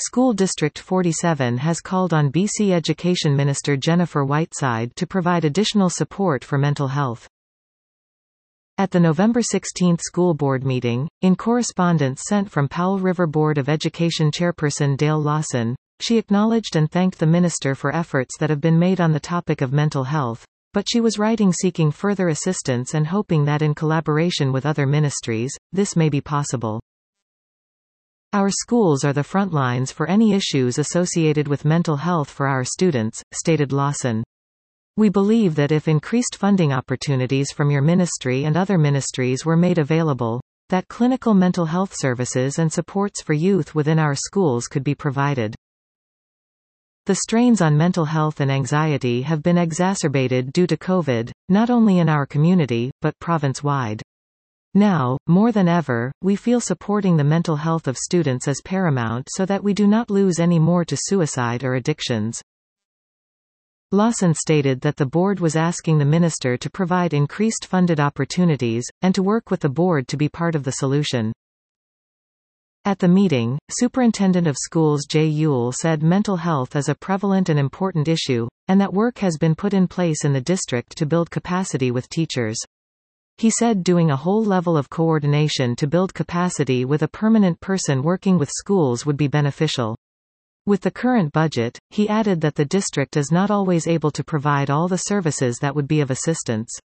School District 47 has called on BC Education Minister Jennifer Whiteside to provide additional support for mental health. At the November 16 school board meeting, in correspondence sent from Powell River Board of Education chairperson Dale Lawson, she acknowledged and thanked the minister for efforts that have been made on the topic of mental health, but she was writing seeking further assistance and hoping that in collaboration with other ministries, this may be possible. Our schools are the front lines for any issues associated with mental health for our students, stated Lawson. We believe that if increased funding opportunities from your ministry and other ministries were made available, that clinical mental health services and supports for youth within our schools could be provided. The strains on mental health and anxiety have been exacerbated due to COVID, not only in our community, but province-wide. Now, more than ever, we feel supporting the mental health of students is paramount so that we do not lose any more to suicide or addictions. Lawson stated that the board was asking the minister to provide increased funded opportunities, and to work with the board to be part of the solution. At the meeting, Superintendent of Schools Jay Ewell said mental health is a prevalent and important issue, and that work has been put in place in the district to build capacity with teachers. He said doing a whole level of coordination to build capacity with a permanent person working with schools would be beneficial. With the current budget, he added that the district is not always able to provide all the services that would be of assistance.